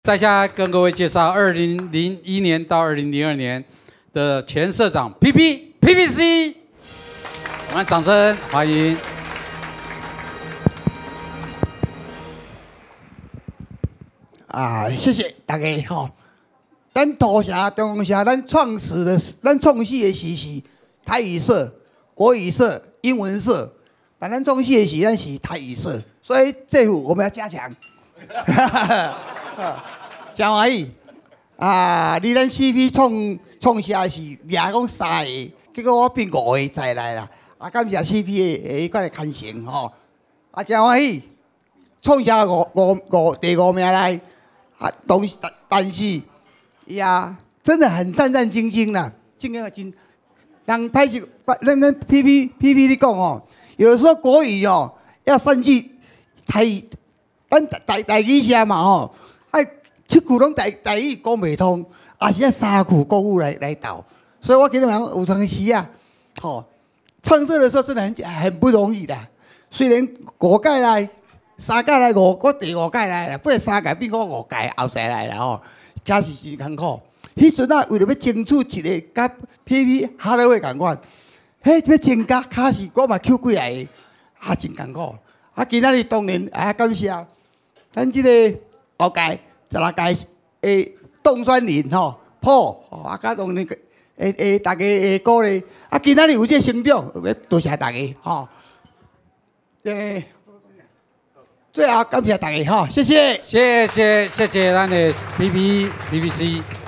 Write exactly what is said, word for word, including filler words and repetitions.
在下跟各位介绍二零零一年到二零零二年的前社长 P P P P C， 我们掌声欢迎。 啊，谢谢大家吼。咱土社、中央社，咱创始的、咱创始的时是台语社、国语社、英文社，但咱创始的时咱是台语社，所以这幅我们要加强。真欢喜啊！你咱 C P 创创社是掠讲三个，结果我变五个再来啦。啊，感谢 C P 的迄款的牵成吼，啊，真欢喜。创社五五五第五名来，啊，同但但是。呀，真的很战战兢兢啦，兢兢啊真。人歹是，咱咱 P P P P 你讲哦，有的时候国语哦要三句台语，咱台台语社嘛吼，爱七句拢台台语讲袂通，也是要三句国语来来斗。所以我觉得人有当时啊，吼，创设的时候真的很很不容易的。虽然五届来，三届来五，我第五届来啦，不是三届变我五届后再来啦吼。假是真艰苦，迄阵啊，为了要争取一个甲 P P 哈勒威共款，迄要增加卡是我嘛抽几来个，啊真艰苦。啊，今仔日当然啊感谢咱即个后届十六届诶冻酸林吼，破吼啊，甲当然诶诶大家诶鼓励，啊今仔日有这成长，要多谢大家吼。诶。最后感谢大家哈，谢谢， 谢谢谢谢咱的 P P P P C。